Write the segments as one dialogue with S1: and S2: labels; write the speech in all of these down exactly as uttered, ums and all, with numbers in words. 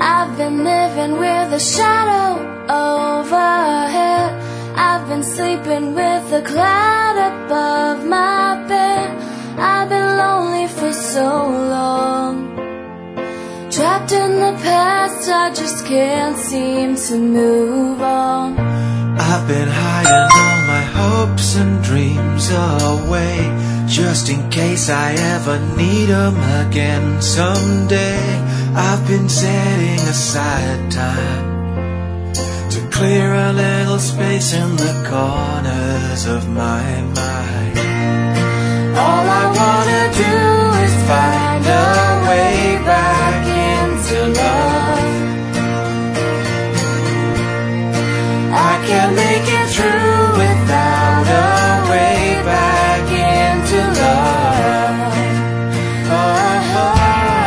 S1: I've been living with a shadow overhead. I've been sleeping with a cloud above my bed. I've been lonely for so long, trapped in the past, I just can't seem to move on.
S2: I've been hiding all my hopes and dreams away, just in case I ever need them again someday. I've been setting aside time to clear a little space in the corners of my mind. All I wanna do is find a way back into love. I can't make it through without a way back into love. Oh, oh.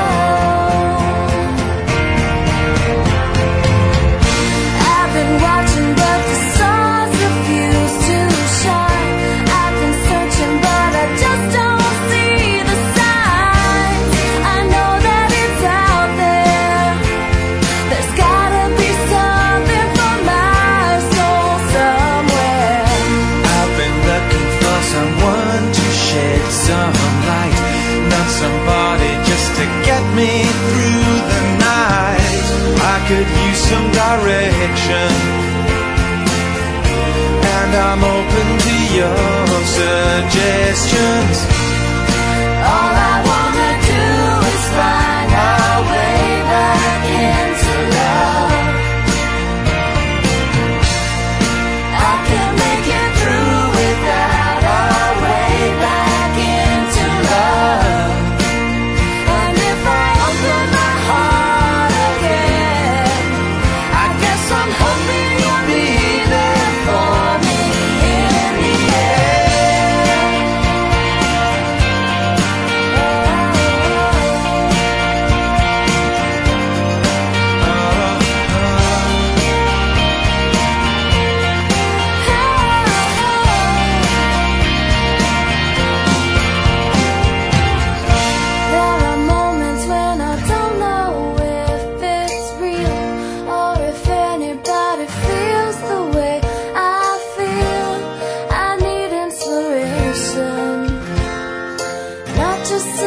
S2: I've been watching but the stars refuse to shine. I've been searching but I just don't see the signs. I know that it's out there. There's gotta be something for my soul somewhere. I've been looking for someone to shed some light, not somebody just to get me through the night. I could use some direction, and I'm open to your suggestions. All I wanna do is find our way back into love. I can't make it through without our way back into love. And if I open my heart again, I guess I'm hoping you'll be there for me in the end. There are moments when I don't know if it's real or if anybody feels the way I feel. I need inspiration, not just